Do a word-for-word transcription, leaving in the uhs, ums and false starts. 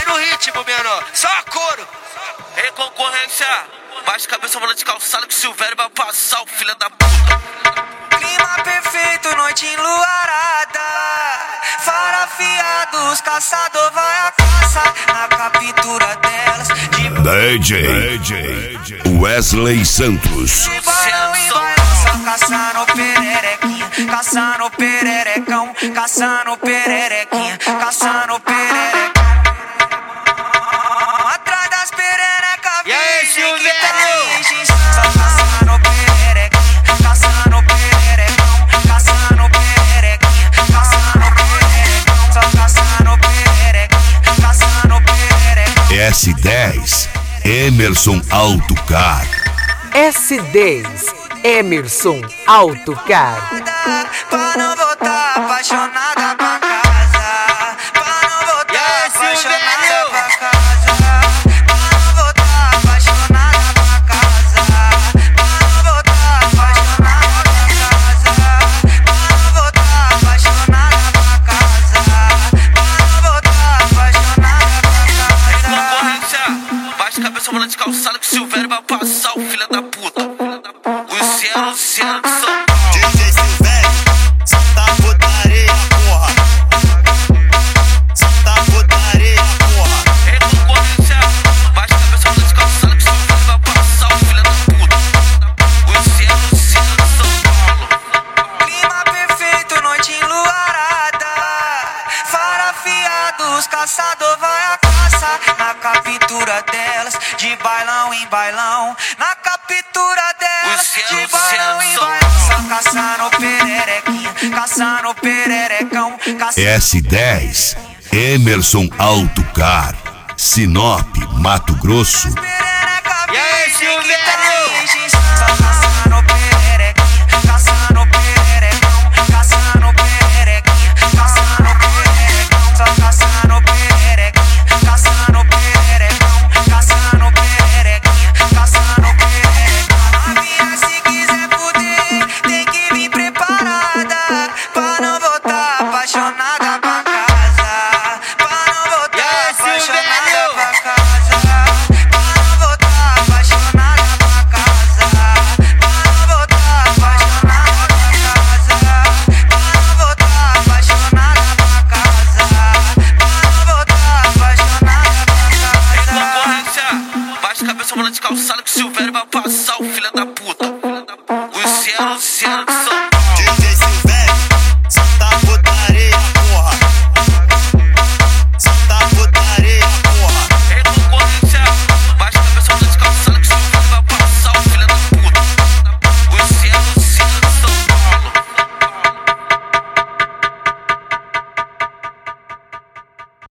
no ritmo, menor. Só couro. Ei, concorrência, baixa a cabeça, mano de calçado que o Silvério vai passar, o filho da puta. Clima perfeito, noite enluarada. Farafiados, caçador vai a caça. Na captura delas de D J, D J Wesley Santos. de balão em balança, caçando pererequinha, caçando pererecão, caçando pererequinha, caçando pererecão. Atrás das pererecas, E aí, virgem que Silvério? tem extinção. Só caçando pererequinha, caçando pererecão, caçando pererequinha, caçando pererecão. Só caçando pererequinha, caçando pererecão. S dez Emerson Autocar. S dez Emerson Autocar. Pra não voltar apaixonada pra casa. Pra não voltar Yes, apaixonada Silvério. pra casa. Pra não voltar apaixonada pra casa. Pra não voltar apaixonada pra casa. Pra não voltar apaixonada pra casa. Pra não voltar apaixonada pra Ei, casa. concorrência, baixa a cabeça, mano de calçado que o Silvério vai passar, o filho da puta. Os zero, zero de São Paulo. D J Silvério, só tá putaria, porra. Só tá putaria, porra. Ei, concorrência, baixa a cabeça, mano de calçado que o Silvério vai passar, o filho da puta. Os zero, zero de São Paulo. Clima perfeito, noite enluarada. Farafiados, caçador vai a caça. Na captura delas, de bailão em bailão. Na captura delas, Os céus, de bailão em céus são bailão. Caçando pererequinha, caçando pererecão, caçando S dez Emerson Autocar. Sinop, Mato Grosso. perereca, E aí, virgem que Silvério? tem extinção. Só caçando pererequinha, caçando pererecão, caçando pererequinha, caçando pererecão. Só caçando pererequinha, caçando pererecão, caçando pererequinha, caçando pererecão. Novinha, se quiser fuder, tem que vir preparada. Pra não voltar apaixonada pra casa. Pra não voltar E aí, apaixonada Silvério? pra casa. Pra não voltar apaixonada pra casa. Pra não voltar apaixonada pra casa. Pra não voltar apaixonada pra casa. Pra não voltar apaixonada pra Ei, casa. concorrência, baixa a cabeça, mano de calçado que o Silvério vai passar, o filho da puta. Os zero, zero de São Paulo.